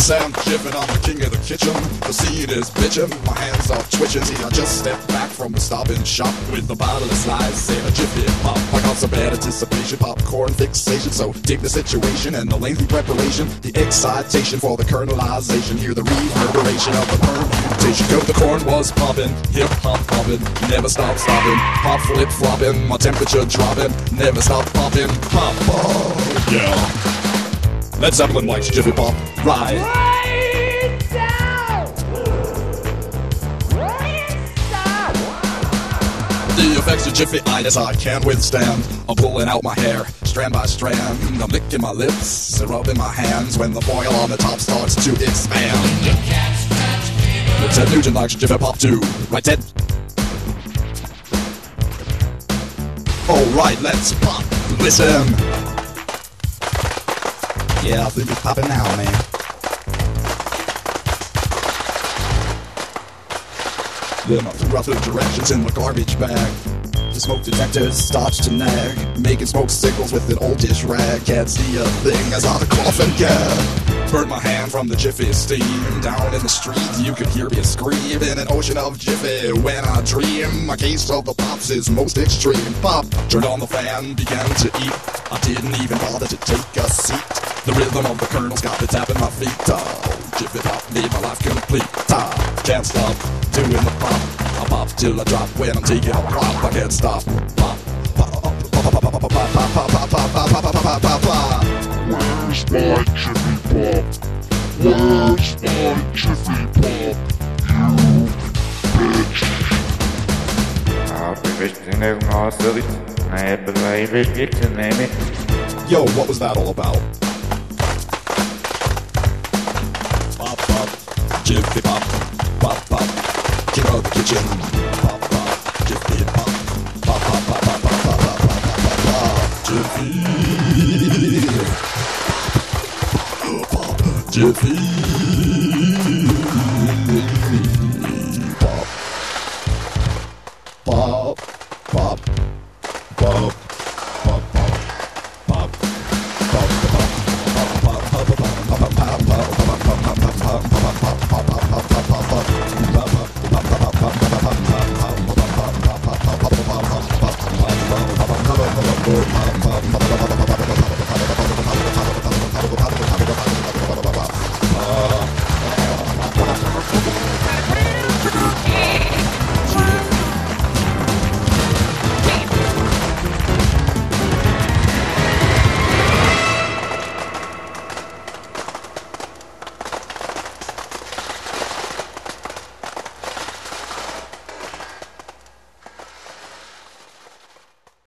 Sam Jiffin, I'm the king of the kitchen. The scene is bitchin', my hands are twitching. See, I just stepped back from the stop-in shop with the bottle of slice and a Jiffy Pop. I got some bad anticipation, popcorn fixation. So dig the situation and the lengthy preparation, the excitation for the kernelization. Hear the reverberation of the permutation. Go, the corn was poppin', hip-hop poppin', never stop stopping, pop flip-flopping, my temperature dropping, never stop popping, pop, oh, yeah. Led Zeppelin likes Jiffy Pop, right? Right down! Right down! The effects of Jiffy-itis I can't withstand. I'm pulling out my hair, strand by strand. I'm licking my lips and rubbing my hands when the foil on the top starts to expand. You can't stretch me. Ted Nugent likes Jiffy Pop too, right Ted? Alright, let's pop, listen. Yeah, I think it's popping now, man. Then I threw out the directions in the garbage bag. The smoke detectors starts to nag, making smoke signals with an old dish rag. Can't see a thing as I cough and gag. Burn my hand from the Jiffy steam. Down in the street you could hear me scream in an ocean of Jiffy when I dream. My case of the pops is most extreme. Pop, turned on the fan, began to eat. I didn't even bother to take a seat. The rhythm of the kernels got me tapping my feet. Oh, Jiffy Pop made my life complete. Can't stop doing the pop. I pop till I drop when I'm taking a pop. I can't stop. Pop, pop, pop, pop, pop, pop, pop, pop, pop, pop, pop, pop, pop, pop, pop. Where's my Jiffy Pop? Where's my Jiffy Pop? You bitch. Yo, what was that all about? Pop, pop, Jiffy Pop, pop, pop, king of the kitchen. Pop, pop, Jiffy Pop, pop, pop, pop, pop, pop, pop, pop, pop, pop, pop, Jiffy. Pop, Jiffy. Pop, pop, pop, pop. Pop,